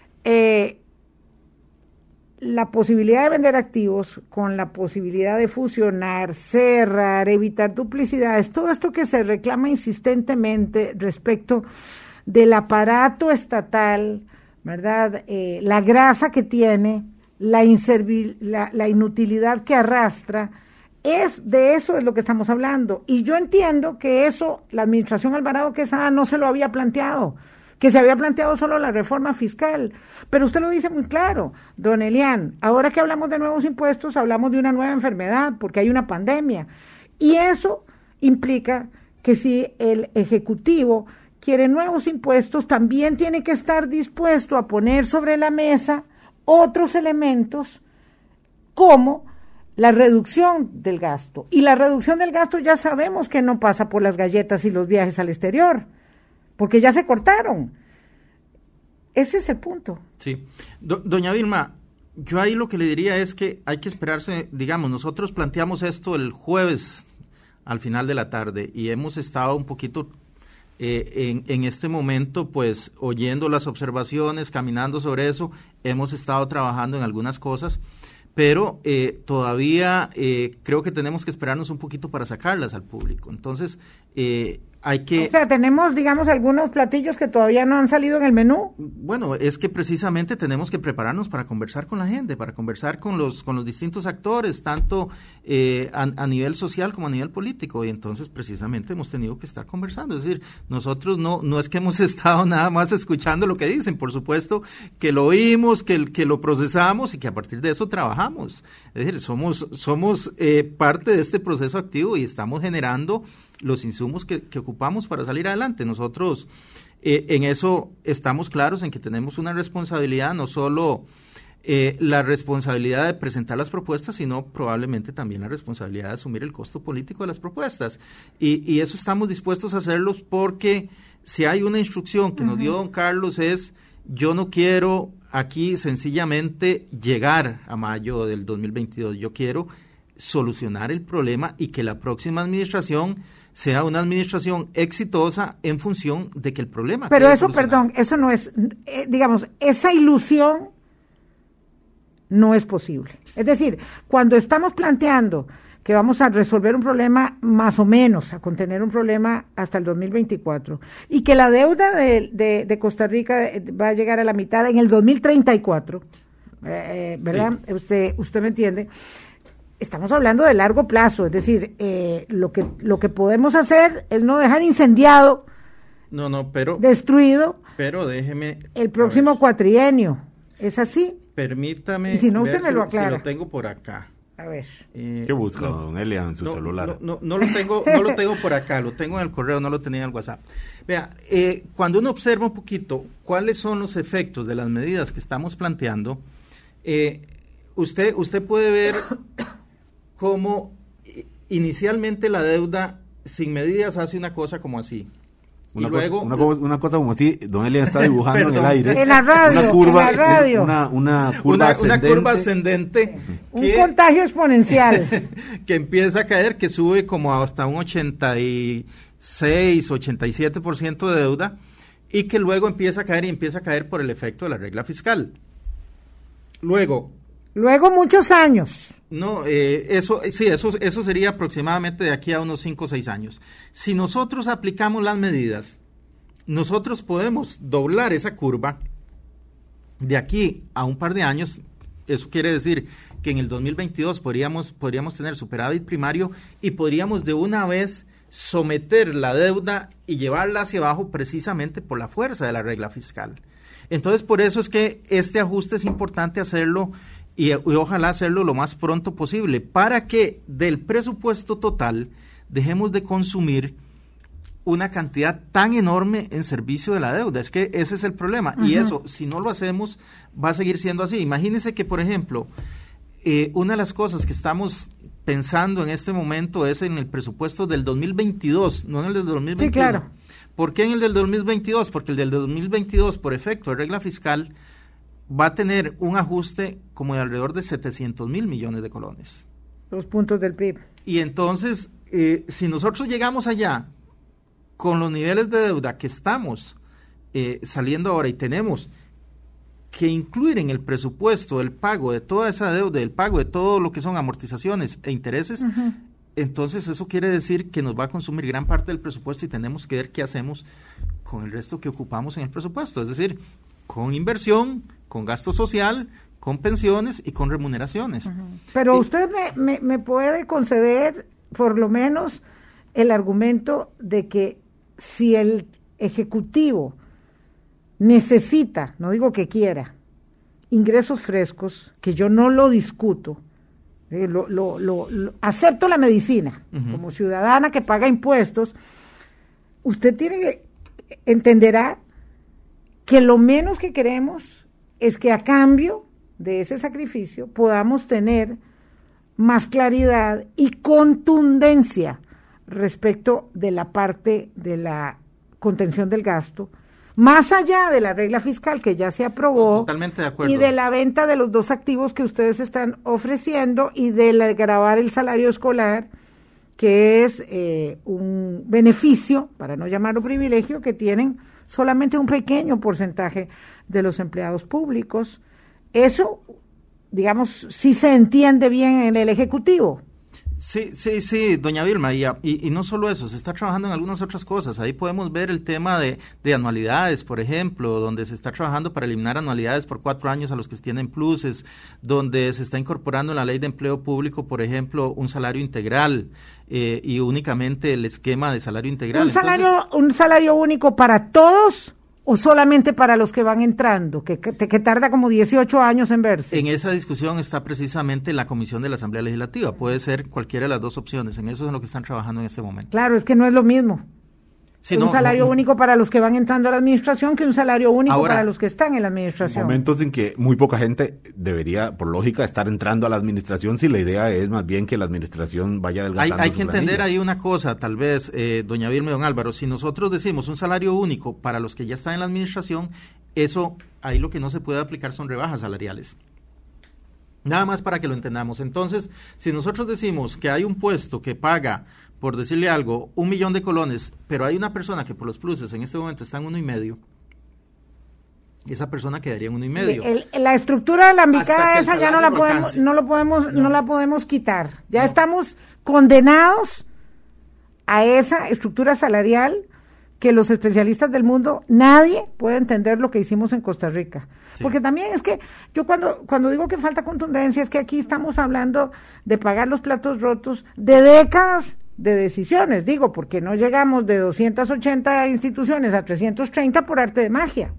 la posibilidad de vender activos con la posibilidad de fusionar, cerrar, evitar duplicidades, todo esto que se reclama insistentemente respecto del aparato estatal, ¿verdad? La grasa que tiene, la inutilidad que arrastra, de eso es lo que estamos hablando. Y yo entiendo que eso la administración Alvarado Quesada no se lo había planteado, que se había planteado solo la reforma fiscal, pero usted lo dice muy claro, don Elian, ahora que hablamos de nuevos impuestos, hablamos de una nueva enfermedad, porque hay una pandemia, y eso implica que si el Ejecutivo quiere nuevos impuestos, también tiene que estar dispuesto a poner sobre la mesa otros elementos, como la reducción del gasto, y la reducción del gasto ya sabemos que no pasa por las galletas y los viajes al exterior, porque ya se cortaron. Ese es el punto. Sí. Doña Vilma, yo ahí lo que le diría es que hay que esperarse, digamos, nosotros planteamos esto el jueves al final de la tarde y hemos estado un poquito en este momento, pues, oyendo las observaciones, caminando sobre eso, hemos estado trabajando en algunas cosas, pero todavía creo que tenemos que esperarnos un poquito para sacarlas al público. Entonces, hay que... O sea, tenemos, digamos, algunos platillos que todavía no han salido en el menú. Bueno, es que precisamente tenemos que prepararnos para conversar con la gente, para conversar con los distintos actores, tanto a nivel social como a nivel político, y entonces precisamente hemos tenido que estar conversando. Es decir, nosotros no es que hemos estado nada más escuchando lo que dicen, por supuesto que lo oímos, que lo procesamos y que a partir de eso trabajamos. Es decir, somos parte de este proceso activo y estamos generando los insumos que ocupamos para salir adelante. Nosotros en eso estamos claros en que tenemos una responsabilidad, no solo la responsabilidad de presentar las propuestas, sino probablemente también la responsabilidad de asumir el costo político de las propuestas. Y eso estamos dispuestos a hacerlos porque si hay una instrucción que nos dio don Carlos es, yo no quiero aquí sencillamente llegar a mayo del 2022, yo quiero solucionar el problema y que la próxima administración sea una administración exitosa en función de que el problema... Pero eso, perdón, eso no es, digamos, esa ilusión no es posible. Es decir, cuando estamos planteando que vamos a resolver un problema más o menos, a contener un problema hasta el 2024, y que la deuda de Costa Rica va a llegar a la mitad en el 2034, ¿verdad? Sí. Usted me entiende. Estamos hablando de largo plazo, es decir, lo que podemos hacer es no dejar incendiado, destruido, pero déjeme el próximo cuatrienio. ¿Es así? Permítame. Y si no, usted me lo aclara. Si lo tengo por acá. A ver. ¿Qué busca, don Elia, en su celular? No lo tengo por acá, lo tengo en el correo, no lo tenía en el WhatsApp. Vea, cuando uno observa un poquito cuáles son los efectos de las medidas que estamos planteando, usted puede ver cómo inicialmente la deuda sin medidas hace una cosa como así. Una cosa como así, don Elia está dibujando en el aire. En la radio. Una curva ascendente. Un contagio exponencial. Que empieza a caer, que sube como hasta un 86, 87% de deuda, y que luego empieza a caer por el efecto de la regla fiscal. Luego muchos años. No, eso sería aproximadamente de aquí a unos 5 o 6 años. Si nosotros aplicamos las medidas, nosotros podemos doblar esa curva de aquí a un par de años. Eso quiere decir que en el 2022 podríamos tener superávit primario y podríamos de una vez someter la deuda y llevarla hacia abajo precisamente por la fuerza de la regla fiscal. Entonces, por eso es que este ajuste es importante hacerlo y ojalá hacerlo lo más pronto posible, para que del presupuesto total dejemos de consumir una cantidad tan enorme en servicio de la deuda. Es que ese es el problema. Uh-huh. Y eso, si no lo hacemos, va a seguir siendo así. Imagínense que, por ejemplo, una de las cosas que estamos pensando en este momento es en el presupuesto del 2022, no en el del 2021. Sí, claro. ¿Por qué en el del 2022? Porque el del 2022, por efecto de regla fiscal, va a tener un ajuste como de alrededor de 700 mil millones de colones. 2 puntos del PIB. Y entonces, si nosotros llegamos allá con los niveles de deuda que estamos saliendo ahora y tenemos que incluir en el presupuesto el pago de toda esa deuda, el pago de todo lo que son amortizaciones e intereses, uh-huh, entonces eso quiere decir que nos va a consumir gran parte del presupuesto y tenemos que ver qué hacemos con el resto que ocupamos en el presupuesto, es decir, con inversión, con gasto social, con pensiones y con remuneraciones. Uh-huh. Pero usted me puede conceder por lo menos el argumento de que si el Ejecutivo necesita, no digo que quiera, ingresos frescos, que yo no lo discuto, acepto la medicina, uh-huh, como ciudadana que paga impuestos, usted entenderá que lo menos que queremos es que a cambio de ese sacrificio podamos tener más claridad y contundencia respecto de la parte de la contención del gasto, más allá de la regla fiscal que ya se aprobó. Totalmente de acuerdo. Y de la venta de los 2 activos que ustedes están ofreciendo y de gravar el salario escolar, que es un beneficio, para no llamarlo privilegio, que tienen solamente un pequeño porcentaje de los empleados públicos. Eso, digamos, sí se entiende bien en el Ejecutivo. Sí, doña Vilma, y no solo eso, se está trabajando en algunas otras cosas. Ahí podemos ver el tema de anualidades, por ejemplo, donde se está trabajando para eliminar anualidades por 4 años a los que tienen pluses, donde se está incorporando en la ley de empleo público, por ejemplo, un salario integral y únicamente el esquema de salario integral. ¿Un salario único para todos o solamente para los que van entrando, que tarda como 18 años en verse? En esa discusión está precisamente la Comisión de la Asamblea Legislativa. Puede ser cualquiera de las 2 opciones. En eso es en lo que están trabajando en este momento. Claro, es que no es lo mismo. Sí, un salario único para los que van entrando a la administración que un salario único ahora, para los que están en la administración. Momentos en que muy poca gente debería, por lógica, estar entrando a la administración si la idea es más bien que la administración vaya adelgazando. Hay que entender ahí una cosa, tal vez, doña Vilma y don Álvaro, si nosotros decimos un salario único para los que ya están en la administración, eso, ahí lo que no se puede aplicar son rebajas salariales. Nada más para que lo entendamos. Entonces, si nosotros decimos que hay un puesto que paga, por decirle algo, 1 millón de colones, pero hay una persona que por los pluses en este momento está en 1.5, esa persona quedaría en 1.5. La estructura alambicada esa ya no la no podemos quitar. Ya estamos condenados a esa estructura salarial que los especialistas del mundo, nadie puede entender lo que hicimos en Costa Rica. Sí. Porque también es que yo cuando digo que falta contundencia, es que aquí estamos hablando de pagar los platos rotos de décadas de decisiones, digo, porque no llegamos de 280 instituciones a 330 por arte de magia.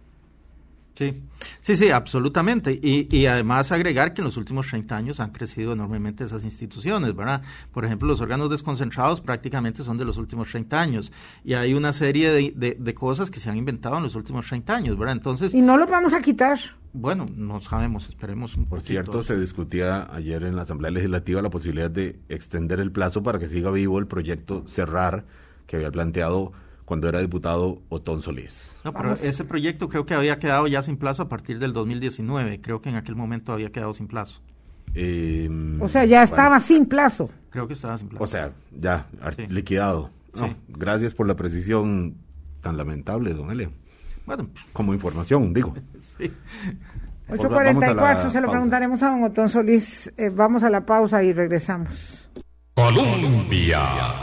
Sí, absolutamente. Y además agregar que en los últimos 30 años han crecido enormemente esas instituciones, ¿verdad? Por ejemplo, los órganos desconcentrados prácticamente son de los últimos 30 años. Y hay una serie de cosas que se han inventado en los últimos 30 años, ¿verdad? Entonces, y no los vamos a quitar. Bueno, no sabemos, esperemos un poquito. Por cierto, se discutía ayer en la Asamblea Legislativa la posibilidad de extender el plazo para que siga vivo el proyecto Cerrar que había planteado cuando era diputado Otón Solís. No, pero ese proyecto creo que había quedado ya sin plazo a partir del 2019. Creo que en aquel momento había quedado sin plazo. O sea, ya estaba sin plazo. Creo que estaba sin plazo. O sea, ya liquidado. No, Sí. Gracias por la precisión tan lamentable, don Elian. Bueno, Como información, digo. sí. 8:44, se lo preguntaremos a don Otón Solís. Vamos a la pausa y regresamos. Colombia.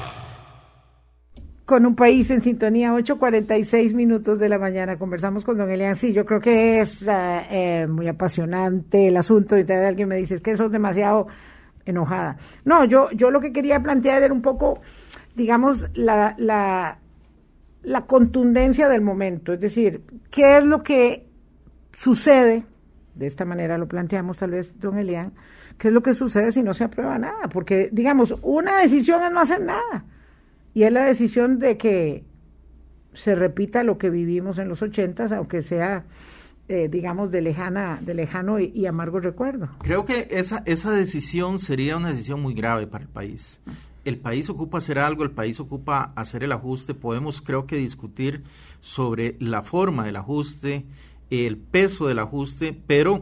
Con un país en sintonía, 8:46 de la mañana. Conversamos con don Elian. Sí, yo creo que es muy apasionante el asunto. Y tal, alguien me dice, es que sos demasiado enojada. No, yo lo que quería plantear era un poco, digamos, la contundencia del momento. Es decir, ¿qué es lo que sucede? De esta manera lo planteamos tal vez, don Elian. ¿Qué es lo que sucede si no se aprueba nada? Porque, digamos, una decisión es no hacer nada. Y es la decisión de que se repita lo que vivimos en los 80, aunque sea, digamos, de lejano y amargo recuerdo. Creo que esa decisión sería una decisión muy grave para el país. El país ocupa hacer algo, el país ocupa hacer el ajuste. Podemos, creo que, discutir sobre la forma del ajuste, el peso del ajuste, pero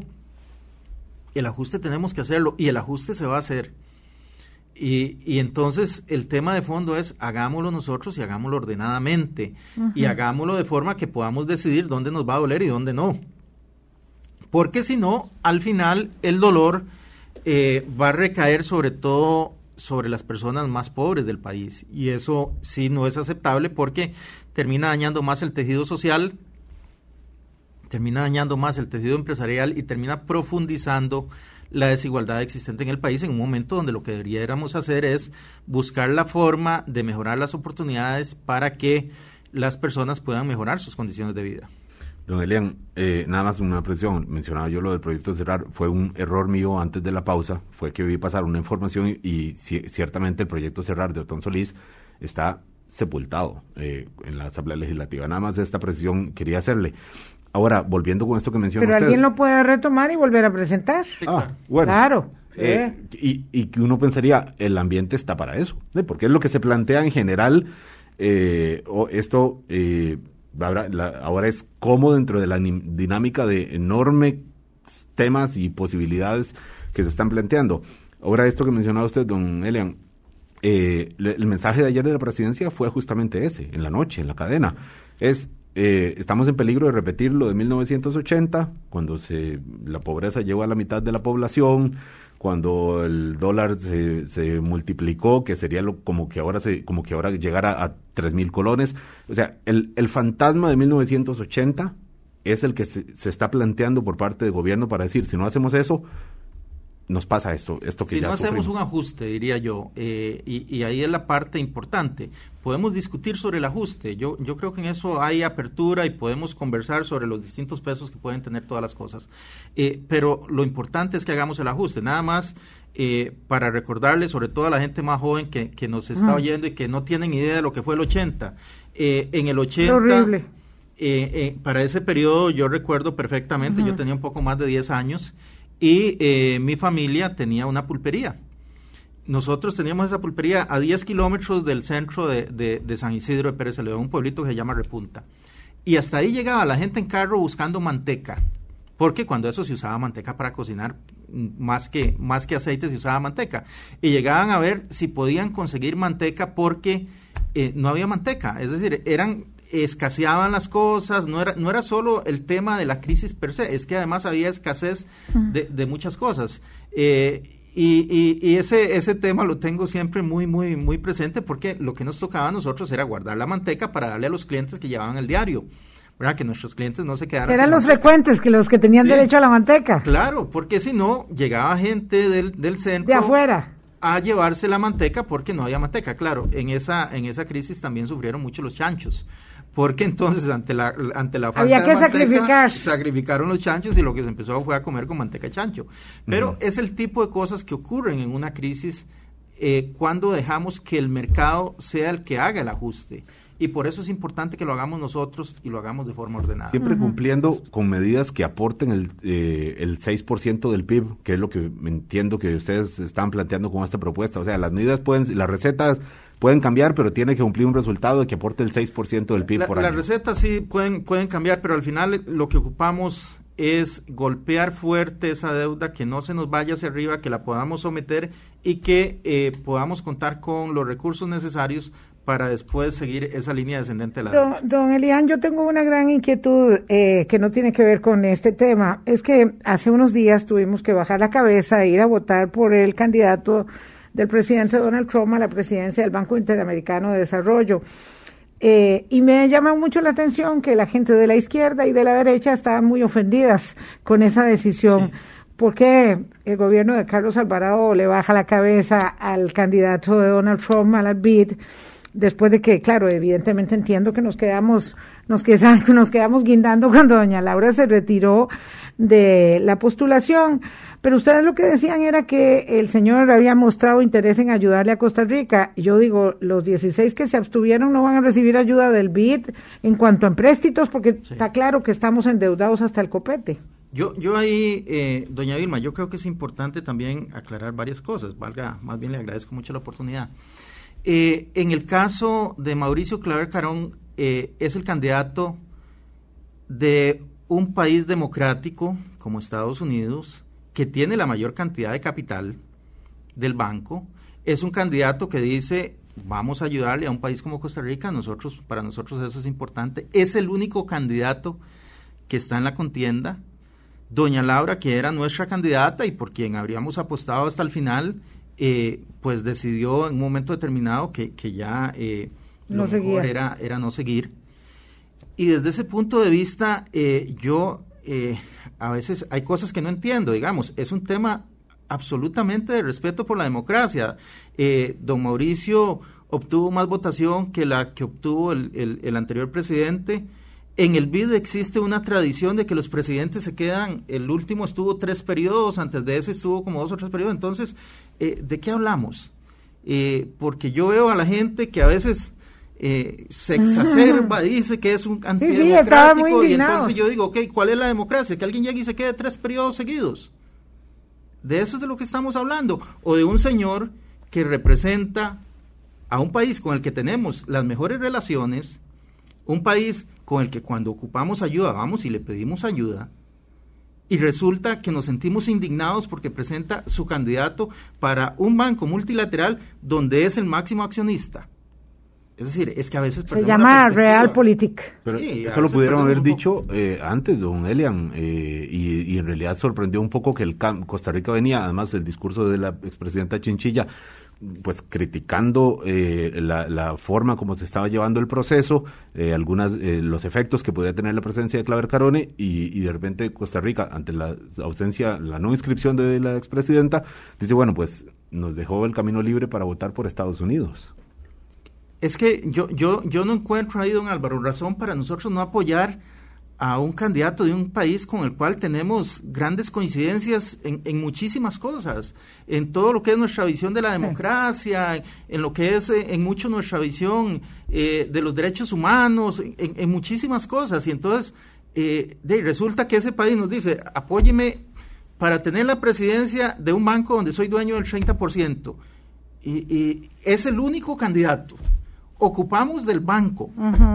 el ajuste tenemos que hacerlo y el ajuste se va a hacer. Y entonces el tema de fondo es hagámoslo nosotros y hagámoslo ordenadamente. Uh-huh. Y hagámoslo de forma que podamos decidir dónde nos va a doler y dónde no. Porque si no, al final el dolor va a recaer sobre todo sobre las personas más pobres del país. Y eso sí no es aceptable porque termina dañando más el tejido social, termina dañando más el tejido empresarial y termina profundizando la desigualdad existente en el país en un momento donde lo que deberíamos hacer es buscar la forma de mejorar las oportunidades para que las personas puedan mejorar sus condiciones de vida. Don Elian, nada más una presión, mencionaba yo lo del proyecto Cerrar, fue un error mío antes de la pausa, fue que vi pasar una información y ciertamente el proyecto Cerrar de Otón Solís está sepultado en la Asamblea Legislativa. Nada más esta presión quería hacerle. Ahora, volviendo con esto que mencionó usted. Pero alguien lo puede retomar y volver a presentar. Bueno. Claro. Y que uno pensaría, el ambiente está para eso, porque es lo que se plantea en general. Ahora es como dentro de la dinámica de enormes temas y posibilidades que se están planteando. Ahora, esto que mencionaba usted, don Elian, el mensaje de ayer de la presidencia fue justamente ese, en la noche, en la cadena. Estamos en peligro de repetir lo de 1980, cuando la pobreza llegó a la mitad de la población, cuando el dólar se multiplicó, que sería como que ahora llegara a 3,000 colones. O sea, el fantasma de 1980 es el que se está planteando por parte del gobierno para decir, si no hacemos eso, nos pasa esto que ya sufrimos. Si no hacemos un ajuste, diría yo, y ahí es la parte importante. Podemos discutir sobre el ajuste. Yo creo que en eso hay apertura y podemos conversar sobre los distintos pesos que pueden tener todas las cosas. Pero lo importante es que hagamos el ajuste. Nada más para recordarle, sobre todo a la gente más joven que nos está oyendo y que no tienen idea de lo que fue el 80. En el 80... horrible. Para ese periodo yo recuerdo perfectamente, yo tenía un poco más de 10 años, y mi familia tenía una pulpería. Nosotros teníamos esa pulpería a 10 kilómetros del centro de San Isidro de Pérez Celedón, un pueblito que se llama Repunta. Y hasta ahí llegaba la gente en carro buscando manteca, porque cuando eso se usaba manteca para cocinar, más que aceite se usaba manteca. Y llegaban a ver si podían conseguir manteca porque no había manteca. Es decir, escaseaban las cosas, no era solo el tema de la crisis per se, es que además había escasez de muchas cosas. Y ese tema lo tengo siempre muy, muy, muy presente, porque lo que nos tocaba a nosotros era guardar la manteca para darle a los clientes que llevaban el diario, ¿verdad? Que nuestros clientes no se quedaran eran sin los manteca. frecuentes, que los que tenían derecho a la manteca. Claro, porque si no, llegaba gente del centro de afuera a llevarse la manteca porque no había manteca. Claro, en esa crisis también sufrieron mucho los chanchos, porque entonces ante la falta había que de manteca, sacrificar sacrificaron los chanchos y lo que se empezó fue a comer con manteca de chancho. Pero es el tipo de cosas que ocurren en una crisis cuando dejamos que el mercado sea el que haga el ajuste. Y por eso es importante que lo hagamos nosotros y lo hagamos de forma ordenada. Siempre cumpliendo con medidas que aporten el 6% del PIB, que es lo que entiendo que ustedes están planteando con esta propuesta. O sea, las recetas pueden cambiar, pero tiene que cumplir un resultado de que aporte el 6% del PIB por año. Las recetas sí pueden cambiar, pero al final lo que ocupamos es golpear fuerte esa deuda, que no se nos vaya hacia arriba, que la podamos someter y que podamos contar con los recursos necesarios para después seguir esa línea descendente de la deuda. Don Elian, yo tengo una gran inquietud que no tiene que ver con este tema. Es que hace unos días tuvimos que bajar la cabeza e ir a votar por el candidato del presidente Donald Trump a la presidencia del Banco Interamericano de Desarrollo. Y me llama mucho la atención que la gente de la izquierda y de la derecha estaban muy ofendidas con esa decisión. Sí. ¿Por qué el gobierno de Carlos Alvarado le baja la cabeza al candidato de Donald Trump a la BID? Después de que, claro, evidentemente entiendo que nos quedamos guindando cuando doña Laura se retiró de la postulación, pero ustedes lo que decían era que el señor había mostrado interés en ayudarle a Costa Rica. Yo digo, los 16 que se abstuvieron no van a recibir ayuda del BID en cuanto a empréstitos, porque está claro que estamos endeudados hasta el copete. Yo ahí, doña Vilma, yo creo que es importante también aclarar varias cosas. Más bien le agradezco mucho la oportunidad. En el caso de Mauricio Claver Carón, es el candidato de un país democrático como Estados Unidos, que tiene la mayor cantidad de capital del banco. Es un candidato que dice, vamos a ayudarle a un país como Costa Rica, para nosotros eso es importante. Es el único candidato que está en la contienda. Doña Laura, que era nuestra candidata y por quien habríamos apostado hasta el final, pues decidió en un momento determinado que ya lo mejor era no seguir. Y desde ese punto de vista, a veces hay cosas que no entiendo, digamos, es un tema absolutamente de respeto por la democracia. Don Mauricio obtuvo más votación que la que obtuvo el anterior presidente. En el BID existe una tradición de que los presidentes se quedan, el último estuvo 3 periodos, antes de ese estuvo como 2 o 3 periodos, entonces, ¿de qué hablamos? Porque yo veo a la gente que a veces se exacerba, dice que es un antidemocrático, y entonces yo digo, ¿cuál es la democracia? Que alguien llegue y se quede 3 periodos seguidos. De eso es de lo que estamos hablando, o de un señor que representa a un país con el que tenemos las mejores relaciones, un país con el que cuando ocupamos ayuda vamos y le pedimos ayuda, y resulta que nos sentimos indignados porque presenta su candidato para un banco multilateral donde es el máximo accionista. Es decir, es que a veces se llama Realpolitik. Pero sí, eso lo pudieron haber dicho antes, don Elian, y en realidad sorprendió un poco que Costa Rica venía, además el discurso de la expresidenta Chinchilla, pues criticando la forma como se estaba llevando el proceso, los efectos que podía tener la presencia de Claver Carone, y de repente Costa Rica, ante la ausencia, la no inscripción de la expresidenta, dice, bueno, pues nos dejó el camino libre para votar por Estados Unidos. Es que yo no encuentro ahí, don Álvaro, razón para nosotros no apoyar a un candidato de un país con el cual tenemos grandes coincidencias en muchísimas cosas, en todo lo que es nuestra visión de la democracia, en lo que es en mucho nuestra visión de los derechos humanos, en muchísimas cosas. Y entonces resulta que ese país nos dice, apóyeme para tener la presidencia de un banco donde soy dueño del 30%. Y es el único candidato. Ocupamos del banco. Uh-huh.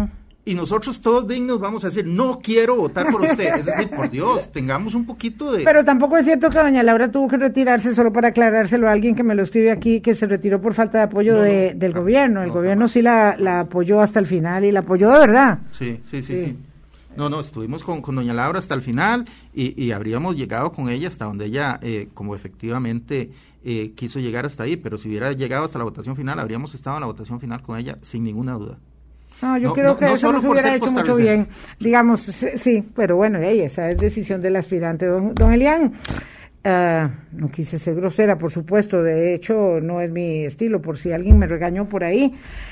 y nosotros todos dignos vamos a decir, no quiero votar por usted. Es decir, por Dios, tengamos un poquito de... Pero tampoco es cierto que doña Laura tuvo que retirarse, solo para aclarárselo a alguien que me lo escribe aquí, que se retiró por falta de apoyo del gobierno. El gobierno sí la apoyó hasta el final y la apoyó de verdad. Sí. No, estuvimos con doña Laura hasta el final y habríamos llegado con ella hasta donde ella, como efectivamente quiso llegar hasta ahí, pero si hubiera llegado hasta la votación final, habríamos estado en la votación final con ella sin ninguna duda. No, yo creo que eso nos hubiera hecho mucho bien, digamos, sí, pero bueno, esa es decisión del aspirante. Don Elian, no quise ser grosera, por supuesto, de hecho no es mi estilo, por si alguien me regañó por ahí,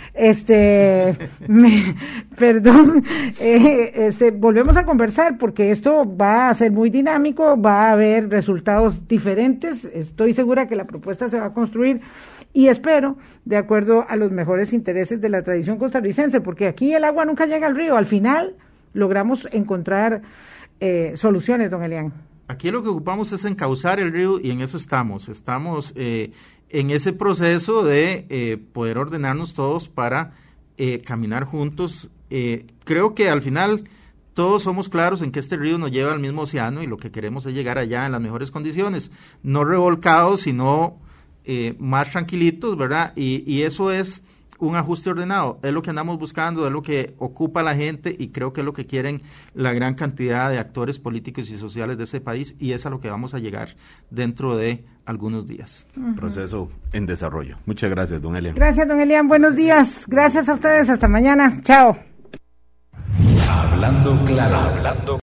perdón, volvemos a conversar porque esto va a ser muy dinámico, va a haber resultados diferentes, estoy segura que la propuesta se va a construir y espero de acuerdo a los mejores intereses de la tradición costarricense, porque aquí el agua nunca llega al río, al final logramos encontrar soluciones, don Elian. Aquí lo que ocupamos es encauzar el río y en eso estamos en ese proceso de poder ordenarnos todos para caminar juntos. Creo que al final todos somos claros en que este río nos lleva al mismo océano y lo que queremos es llegar allá en las mejores condiciones, no revolcados, sino más tranquilitos, ¿verdad? Y eso es un ajuste ordenado, es lo que andamos buscando, es lo que ocupa a la gente y creo que es lo que quieren la gran cantidad de actores políticos y sociales de ese país y es a lo que vamos a llegar dentro de algunos días. Proceso en desarrollo. Muchas gracias, don Elian. Gracias, don Elian. Buenos días. Gracias a ustedes. Hasta mañana. Chao. Hablando claro.